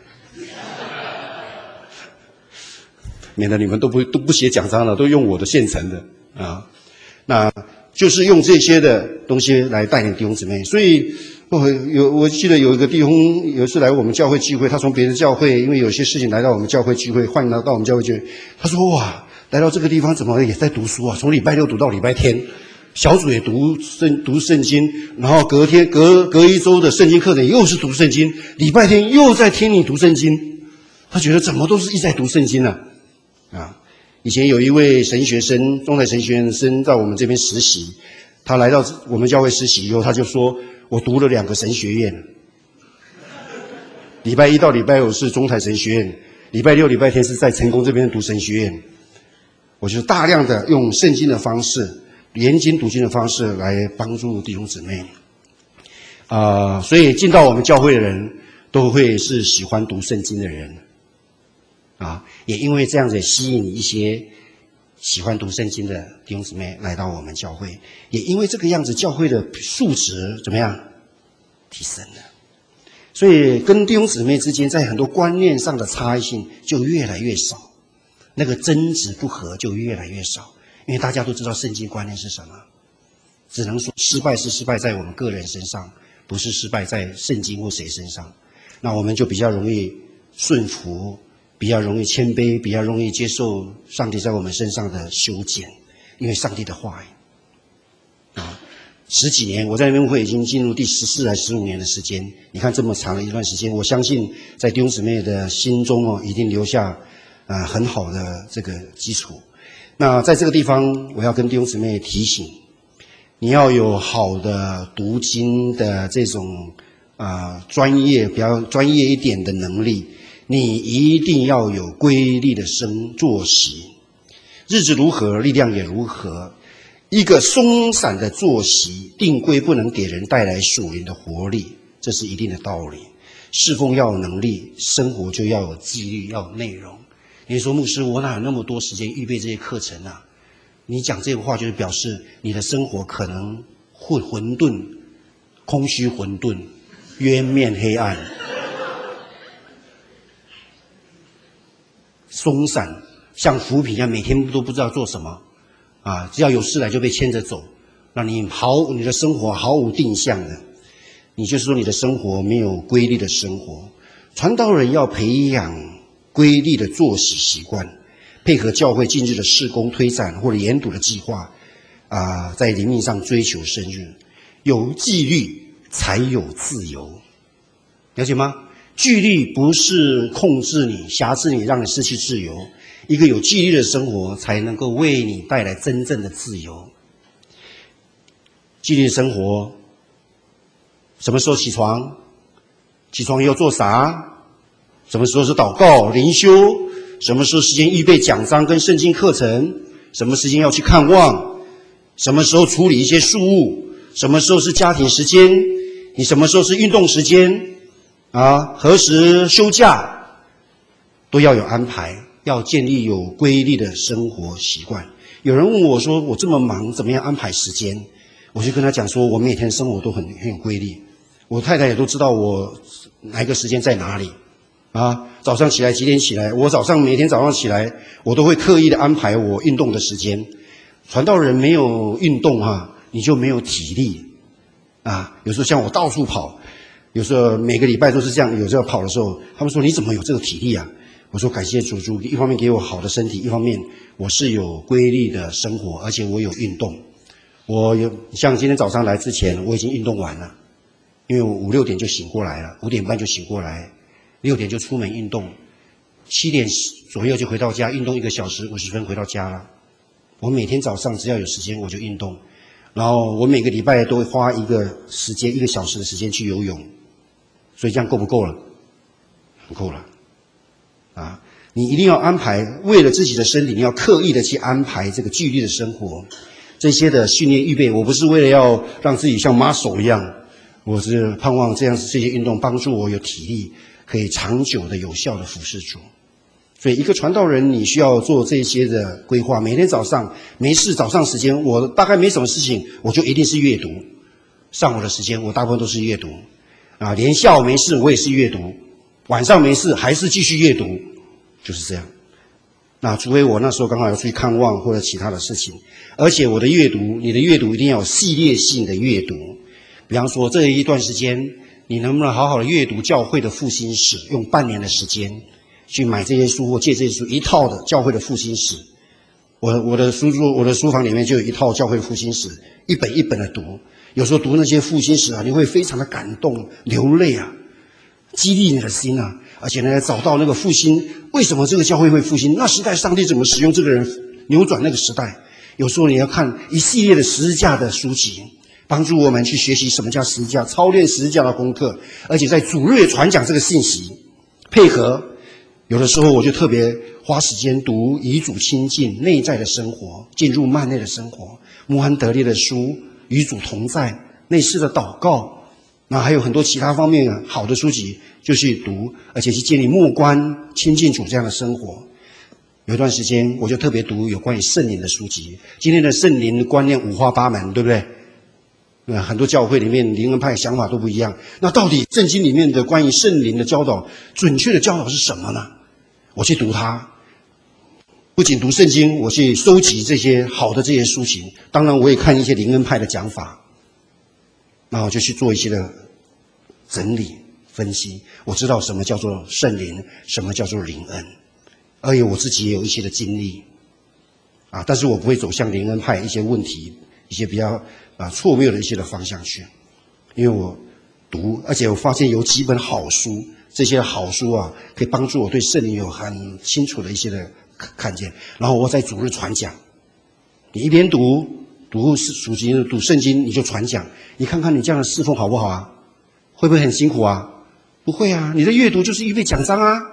免得你们都不都不写讲章了，都用我的现成的啊，那就是用这些的东西来带领弟兄姊妹。所以我有我记得有一个弟兄有一次来我们教会聚会，他从别的教会因为有些事情来到我们教会聚会，换到到我们教会聚会，他说哇，来到这个地方怎么也在读书啊？从礼拜六读到礼拜天，小组也读圣读圣经，然后隔天隔隔一周的圣经课程又是读圣经，礼拜天又在听你读圣经，他觉得怎么都是一直在读圣经啊。啊，以前有一位神学生，中台神学院生在我们这边实习，他来到我们教会实习以后，他就说：“我读了两个神学院，礼拜一到礼拜五是中台神学院，礼拜六、礼拜天是在成功这边读神学院。”我就大量的用圣经的方式、研经读经的方式来帮助弟兄姊妹。啊、呃，所以进到我们教会的人都会是喜欢读圣经的人。啊，也因为这样子吸引一些喜欢读圣经的弟兄姊妹来到我们教会，也因为这个样子，教会的素质怎么样提升了？所以跟弟兄姊妹之间在很多观念上的差异性就越来越少，那个争执不和就越来越少，因为大家都知道圣经观念是什么，只能说失败是失败在我们个人身上，不是失败在圣经或谁身上，那我们就比较容易顺服，比较容易谦卑，比较容易接受上帝在我们身上的修剪，因为上帝的话语啊，十几年，我在那边会已经进入第十四还十五年的时间，你看这么长的一段时间，我相信在弟兄姊妹的心中哦，一定留下啊、呃、很好的这个基础。那在这个地方，我要跟弟兄姊妹提醒，你要有好的读经的这种啊、呃、专业，比较专业一点的能力。你一定要有规律的生作息，日子如何，力量也如何。一个松散的作息定规不能给人带来属灵的活力，这是一定的道理。侍奉要有能力，生活就要有纪律，要有内容。你说牧师，我哪有那么多时间预备这些课程啊？你讲这个话就是表示你的生活可能混混沌、空虚混沌、渊面黑暗。松散，像浮萍一样，每天都不知道做什么，啊，只要有事来就被牵着走，让你毫你的生活毫无定向的，你就是说你的生活没有规律的生活。传道人要培养规律的作息习惯，配合教会近日的事工推展或者研读的计划，啊、呃，在灵命上追求深入。有纪律才有自由，了解吗？纪律不是控制你、辖制你，让你失去自由。一个有纪律的生活，才能够为你带来真正的自由。纪律的生活，什么时候起床？起床要做啥？什么时候是祷告、灵修？什么时候时间预备讲章跟圣经课程？什么时间要去看望？什么时候处理一些事务？什么时候是家庭时间？你什么时候是运动时间？啊，何时休假？都要有安排，要建立有规律的生活习惯。有人问我说：“我这么忙，怎么样安排时间？”我就跟他讲说：“我每天生活都很很有规律，我太太也都知道我哪一个时间在哪里。啊，早上起来几点起来？我早上每天早上起来，我都会刻意的安排我运动的时间。传道人没有运动啊，你就没有体力啊。有时候像我到处跑，有时候每个礼拜都是这样，有时候跑的时候，他们说你怎么有这个体力啊？我说感谢主，主一方面给我好的身体，一方面我是有规律的生活，而且我有运动。我有像今天早上来之前，我已经运动完了，因为我五六点就醒过来了，五点半就醒过来，六点就出门运动，七点左右就回到家，运动一个小时五十分回到家了。我每天早上只要有时间我就运动，然后我每个礼拜都会花一个时间一个小时的时间去游泳，所以这样够不够了？很够了啊！你一定要安排，为了自己的身体，你要刻意的去安排这个纪律的生活，这些的训练预备。我不是为了要让自己像 muscle 一样，我是盼望这样这些运动帮助我有体力，可以长久的有效的服侍主。所以一个传道人你需要做这些的规划，每天早上没事，早上时间我大概没什么事情，我就一定是阅读。上午的时间我大部分都是阅读啊，连下午没事我也是阅读，晚上没事还是继续阅读，就是这样。那除非我那时候刚好要出去看望或者其他的事情，而且我的阅读，你的阅读一定要有系列性的阅读。比方说这一段时间你能不能好好的阅读教会的复兴史，用半年的时间去买这些书或借这些书，一套的教会的复兴史。我我的书桌我的书房里面就有一套教会的复兴史，一本一本的读。有时候读那些复兴史啊，你会非常的感动流泪啊，激励你的心啊，而且呢找到那个复兴，为什么这个教会会复兴？那时代上帝怎么使用这个人扭转那个时代？有时候你要看一系列的十字架的书籍，帮助我们去学习什么叫十字架，操练十字架的功课，而且在主日传讲这个信息，配合有的时候我就特别花时间读与主亲近内在的生活，进入幔内的生活，穆罕德烈的书，与主同在，内室的祷告，那还有很多其他方面好的书籍就去读，而且去建立默观亲近主这样的生活。有一段时间我就特别读有关于圣灵的书籍。今天的圣灵的观念五花八门，对不对？那很多教会里面灵恩派想法都不一样，那到底圣经里面的关于圣灵的教导，准确的教导是什么呢？我去读它，不仅读圣经，我去收集这些好的这些书籍，当然我也看一些灵恩派的讲法，那我就去做一些的整理分析，我知道什么叫做圣灵，什么叫做灵恩，而且我自己也有一些的经历啊，但是我不会走向灵恩派一些问题，一些比较啊错谬的一些的方向去，因为我读，而且我发现有几本好书，这些好书啊，可以帮助我对圣灵有很清楚的一些的看见。然后我在主日传讲，你一边读读书经、读圣经，你就传讲，你看看你这样的侍奉好不好啊？会不会很辛苦啊？不会啊，你的阅读就是预备讲章啊，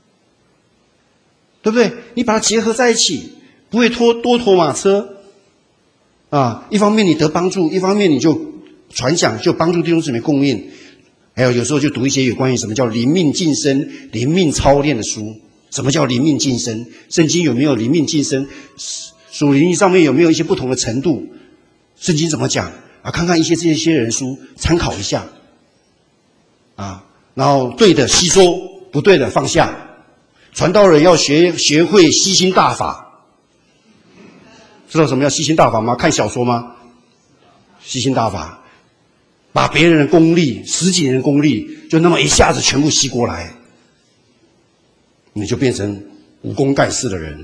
对不对？你把它结合在一起，不会拖多拖马车啊。一方面你得帮助，一方面你就传讲，就帮助弟兄姊妹供应。还有有时候就读一些有关于什么叫灵命晋升、灵命操练的书。什么叫灵命晋升？圣经有没有灵命晋升？属灵上面有没有一些不同的程度？圣经怎么讲啊？看看一些这些人书，参考一下啊。然后对的吸收，不对的放下。传道人要学学会悉心大法，知道什么叫悉心大法吗？看小说吗？悉心大法，把别人的功力，十几年的功力，就那么一下子全部吸过来。 你就变成武功盖世的人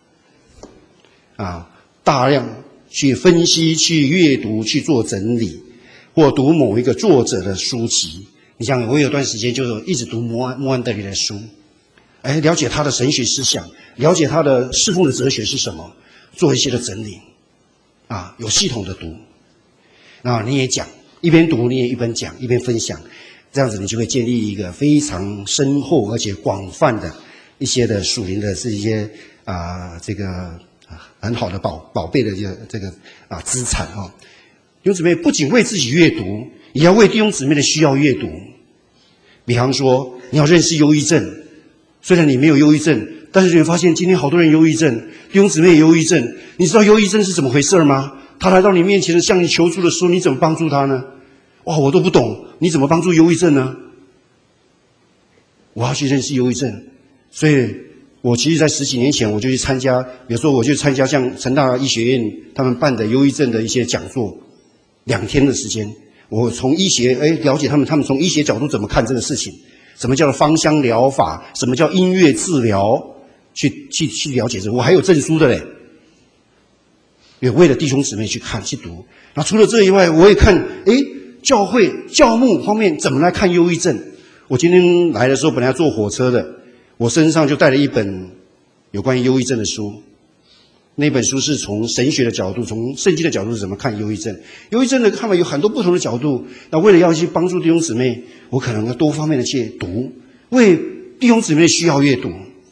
啊！大量去分析、去阅读、去做整理，或读某一个作者的书籍。你像我有段时间就是一直读摩安摩安德里的书，哎，了解他的神学思想，了解他的侍奉的哲学是什么，做一些的整理啊，有系统的读。啊，你也讲，一边读你也一边讲，一边分享，这样子你就会建立一个非常深厚而且广泛的一些的属灵的这一些啊、呃、这个啊很好的宝宝贝的这个这个啊资产哈、哦。弟兄姊妹不仅为自己阅读，也要为弟兄姊妹的需要阅读。比方说，你要认识忧郁症，虽然你没有忧郁症，但是你会发现今天好多人忧郁症，弟兄姊妹也忧郁症。你知道忧郁症是怎么回事吗？他来到你面前向你求助的时候，你怎么帮助他呢？哇，我都不懂，你怎么帮助忧郁症呢？我要去认识忧郁症，所以我其实在十几年前我就去参加，比如说我就参加像成大医学院他们办的忧郁症的一些讲座，两天的时间，我从医学哎了解他们，他们从医学角度怎么看这个事情，什么叫做芳香疗法，什么叫音乐治疗，去去去了解这个，我还有证书的嘞。也为了弟兄姊妹去看去读。那除了这以外，我也看诶教会教牧方面怎么来看忧郁症。我今天来的时候本来要坐火车的，我身上就带了一本有关于忧郁症的书。那本书是从神学的角度，从圣经的角度怎么看忧郁症。忧郁症的看法有很多不同的角度。那为了要去帮助弟兄姊妹，我可能要多方面的去读，为弟兄姊妹的需要阅读。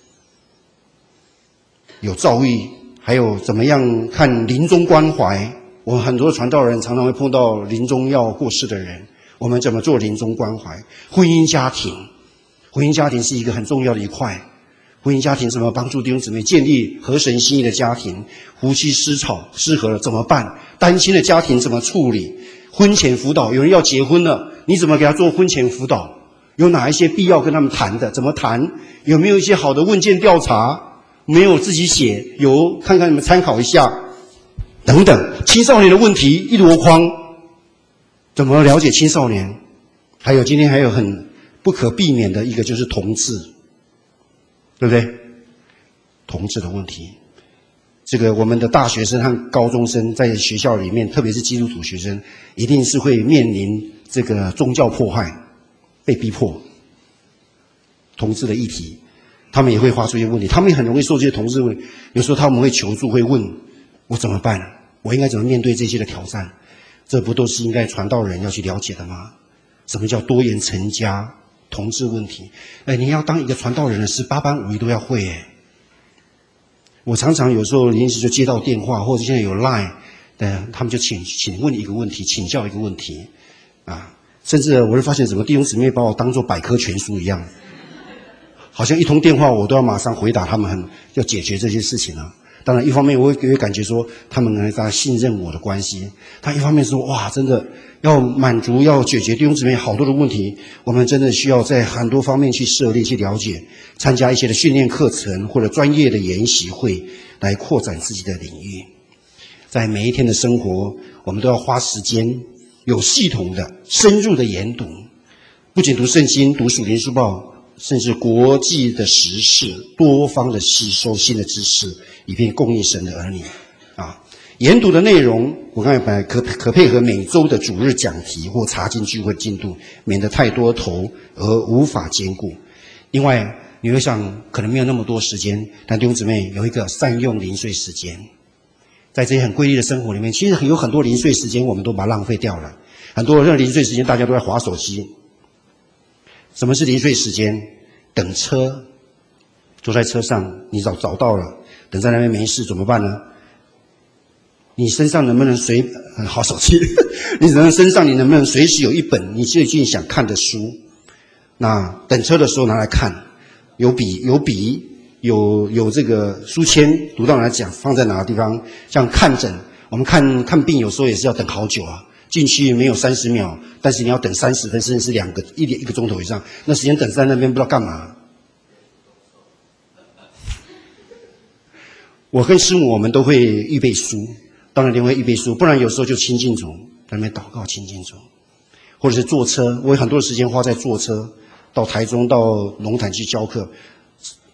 有躁郁，还有怎么样看临终关怀。我们很多传道人常常会碰到临终要过世的人，我们怎么做临终关怀。婚姻家庭，婚姻家庭是一个很重要的一块。婚姻家庭怎么帮助弟兄姊妹建立合神心意的家庭？夫妻失吵失和了怎么办？单亲的家庭怎么处理？婚前辅导，有人要结婚了，你怎么给他做婚前辅导？有哪一些必要跟他们谈的？怎么谈？有没有一些好的问卷调查？没有自己写，有看看你们参考一下，等等。青少年的问题一箩筐，怎么了解青少年？还有今天还有很不可避免的一个就是同志。对不对？同志的问题，这个我们的大学生和高中生在学校里面，特别是基督徒学生，一定是会面临这个宗教迫害，被逼迫。同志的议题，他们也会发出一些问题，他们也很容易受这些同志问题。有时候他们会求助，会问我怎么办？我应该怎么面对这些的挑战？这不都是应该传道人要去了解的吗？什么叫多元成家？同志问题，哎，你要当一个传道人的十八般武艺都要会哎。我常常有时候临时就接到电话，或者现在有 Line 的，他们就请请问一个问题，请教一个问题，啊，甚至我会发现怎么弟兄姊妹把我当作百科全书一样，好像一通电话我都要马上回答他们，很要解决这些事情啊。当然，一方面我也感觉说他们呢在信任我的关系，他一方面说哇，真的要满足要解决弟兄姊妹好多的问题，我们真的需要在很多方面去涉猎去了解，参加一些的训练课程或者专业的研习会，来扩展自己的领域。在每一天的生活，我们都要花时间有系统的深入的研读，不仅读圣经，读属灵书报，甚至国际的时事，多方的吸收新的知识，以便供应神的儿女啊。研读的内容，我刚才本来可可配合每周的主日讲题或查经聚会进度，免得太多头而无法兼顾。另外，你会想可能没有那么多时间，但弟兄姊妹有一个善用零碎时间。在这些很规律的生活里面，其实有很多零碎时间我们都把它浪费掉了。很多人零碎时间大家都在滑手机。什么是零碎时间？等车，坐在车上，你找找到了，等在那边没事怎么办呢？你身上能不能随好手机？你能身上你能不能随时有一本你最近想看的书？那等车的时候拿来看，有笔有笔有有这个书签，读到哪讲放在哪个地方？像看诊，我们看看病有时候也是要等好久啊。进去没有三十秒，但是你要等三十分，甚至是两个一点一个钟头以上，那时间等在那边不知道干嘛。我跟师母我们都会预备书，当然也会预备书，不然有时候就亲近主，在那边祷告亲近主，或者是坐车，我有很多的时间花在坐车到台中到龙潭去教课，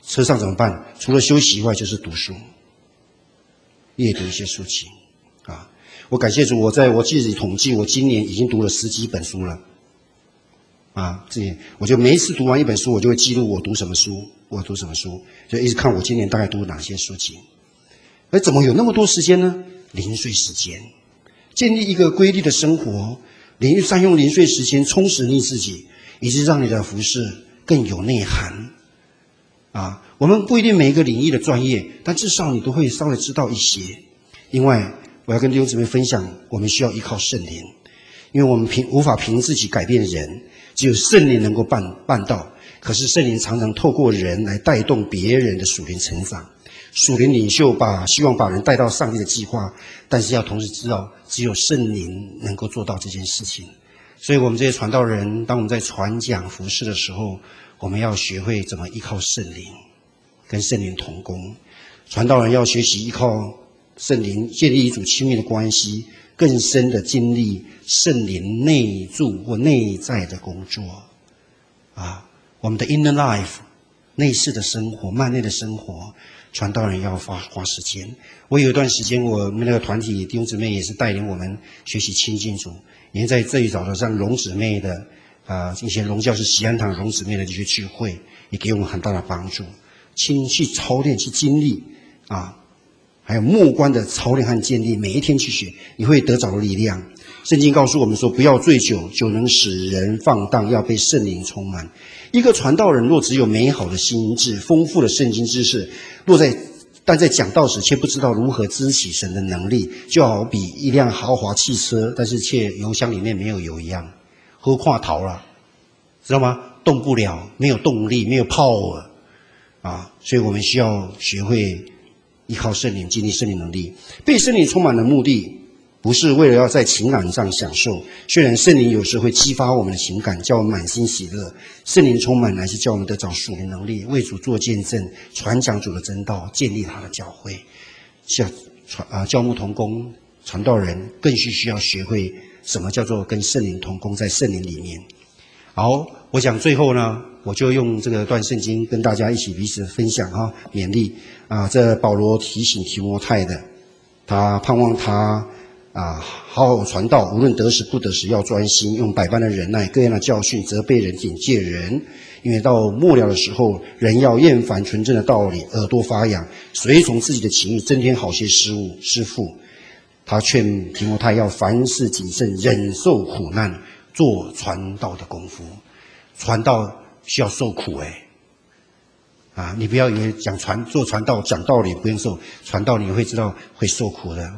车上怎么办？除了休息以外，就是读书，阅读一些书籍啊。我感谢主，我在我自己统计，我今年已经读了十几本书了啊。这些我就每一次读完一本书，我就会记录我读什么书，我读什么书，就一直看我今年大概读哪些书籍。而怎么有那么多时间呢？零碎时间，建立一个规律的生活，零善用零碎时间充实你自己，以致让你的服事更有内涵啊。我们不一定每一个领域的专业，但至少你都会稍微知道一些。另外，我要跟弟兄姊妹分享，我们需要依靠圣灵，因为我们凭无法凭自己改变人，只有圣灵能够办办到。可是圣灵常常透过人来带动别人的属灵成长。属灵领袖把希望把人带到上帝的计划，但是要同时知道，只有圣灵能够做到这件事情。所以我们这些传道人，当我们在传讲服事的时候，我们要学会怎么依靠圣灵，跟圣灵同工。传道人要学习依靠圣灵，建立一组亲密的关系，更深的经历圣灵内住或内在的工作啊，我们的 inner life 内室的生活，幔内的生活，传道人要花花时间。我有一段时间，我们那个团体弟兄姊妹也是带领我们学习亲近主，也在最早的像荣姊妹的啊、呃，以前荣教是喜安堂荣姊妹的这些聚会，也给我们很大的帮助。亲去操练，去经历啊，还有默观的操练和建立，每一天去学，你会得着力量。圣经告诉我们说，不要醉酒，酒能使人放荡，要被圣灵充满。一个传道人若只有美好的心智，丰富的圣经知识，若在但在讲道时却不知道如何支起神的能力，就好比一辆豪华汽车，但是却油箱里面没有油一样，喝垮头了，知道吗？动不了，没有动力，没有 power 啊！所以我们需要学会依靠圣灵，经历圣灵能力。被圣灵充满的目的，不是为了要在情感上享受，虽然圣灵有时会激发我们的情感，叫我们满心喜乐。圣灵充满乃是叫我们得着属灵能力，为主做见证，传讲主的真道，建立他的教会。像传啊教牧同工传道人更是需要学会什么叫做跟圣灵同工，在圣灵里面。好，我想最后呢，我就用这个段圣经跟大家一起彼此分享哈，勉励啊。这保罗提醒提摩太的，他盼望他啊，好好传道，无论得时不得时要专心，用百般的忍耐，各样的教训，责备人，警戒人。因为到末了的时候，人要厌烦纯正的道理，耳朵发痒，随从自己的情欲，增添好些失误师傅。他劝提摩太要凡事谨慎，忍受苦难，做传道的功夫。传道需要受苦哎，啊，你不要以为讲传做传道讲道理不用受，传道你会知道会受苦的。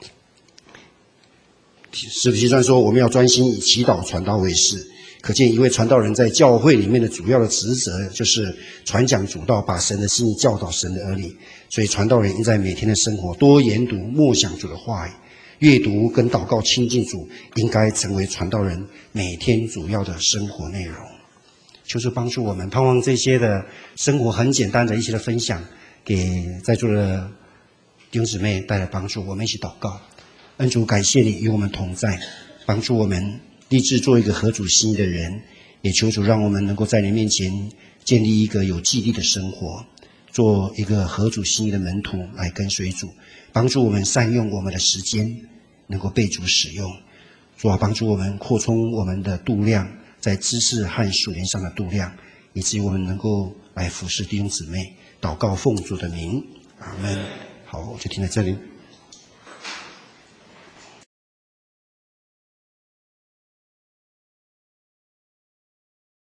使徒行传说，我们要专心以祈祷传道为事。可见一位传道人在教会里面的主要的职责就是传讲主道，把神的心意教导神的儿女。所以传道人应在每天的生活多研读默想主的话语，阅读跟祷告亲近主，应该成为传道人每天主要的生活内容。求主帮助我们，盼望这些的生活很简单的一些的分享，给在座的弟兄姊妹带来帮助。我们一起祷告。恩主，感谢你与我们同在，帮助我们立志做一个合主心意的人，也求主让我们能够在你面前建立一个有纪律的生活，做一个合主心意的门徒来跟随主。帮助我们善用我们的时间，能够被主使用。主啊，帮助我们扩充我们的度量，在知识和属灵上的度量，以至于我们能够来服侍弟兄姊妹。祷告奉主的名，阿们。好，我就停在这里。